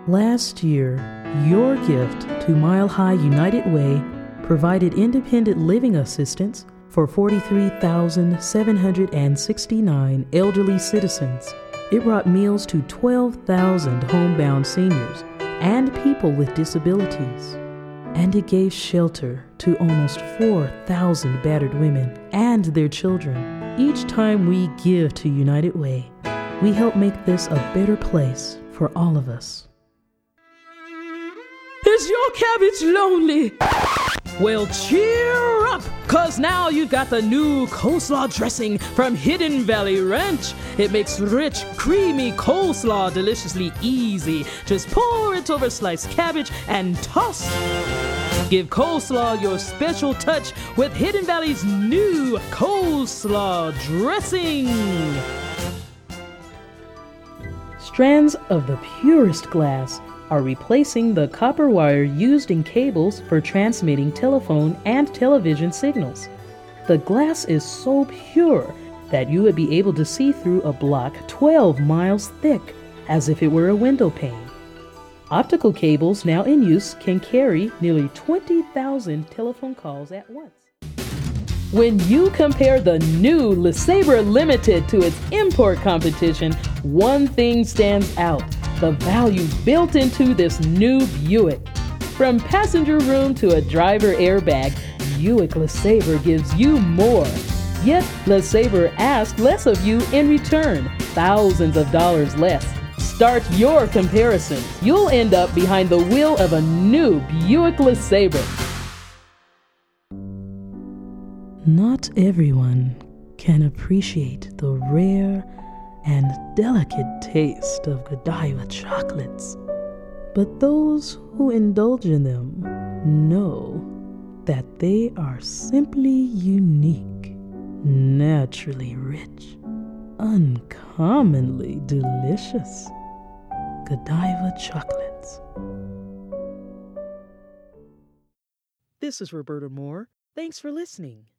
Last year, your gift to Mile High United Way provided independent living assistance for 43,769 elderly citizens. It brought meals to 12,000 homebound seniors and people with disabilities. And it gave shelter to almost 4,000 battered women and their children. Each time we give to United Way, we help make this a better place for all of us. Is your cabbage lonely? Well, cheer up, cause now you've got the new coleslaw dressing from Hidden Valley Ranch. It makes rich, creamy coleslaw deliciously easy. Just pour it over sliced cabbage and toss. Give coleslaw your special touch with Hidden Valley's new coleslaw dressing. Strands of the purest glass are replacing the copper wire used in cables for transmitting telephone and television signals. The glass is so pure that you would be able to see through a block 12 miles thick, as if it were a window pane. Optical cables now in use can carry nearly 20,000 telephone calls at once. When you compare the new LeSabre Limited to its import competition, one thing stands out: the value built into this new Buick. From passenger room to a driver airbag, Buick LeSabre gives you more. Yet LeSabre asks less of you in return, thousands of dollars less. Start your comparison. You'll end up behind the wheel of a new Buick LeSabre. Not everyone can appreciate the rare and delicate taste of Godiva chocolates, but those who indulge in them know that they are simply unique, naturally rich, uncommonly delicious. Godiva chocolates. This is Roberta Moore. Thanks for listening.